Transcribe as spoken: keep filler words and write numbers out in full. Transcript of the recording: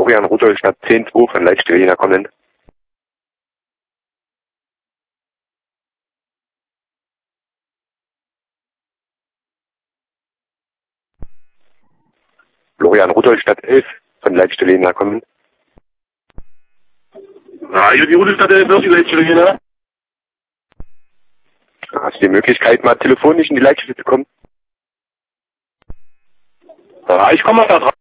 Florian Rudolstadt zehn zwei von Leitstelle Jena Konvent. Florian Rudolstadt elf von Leitstelle Jena Konvent. Radio die Rudolstadt elf, die Leitstelle Jena. Hast du die Möglichkeit, mal telefonisch in die Leitstelle zu kommen? Ja, ich komme mal da drauf.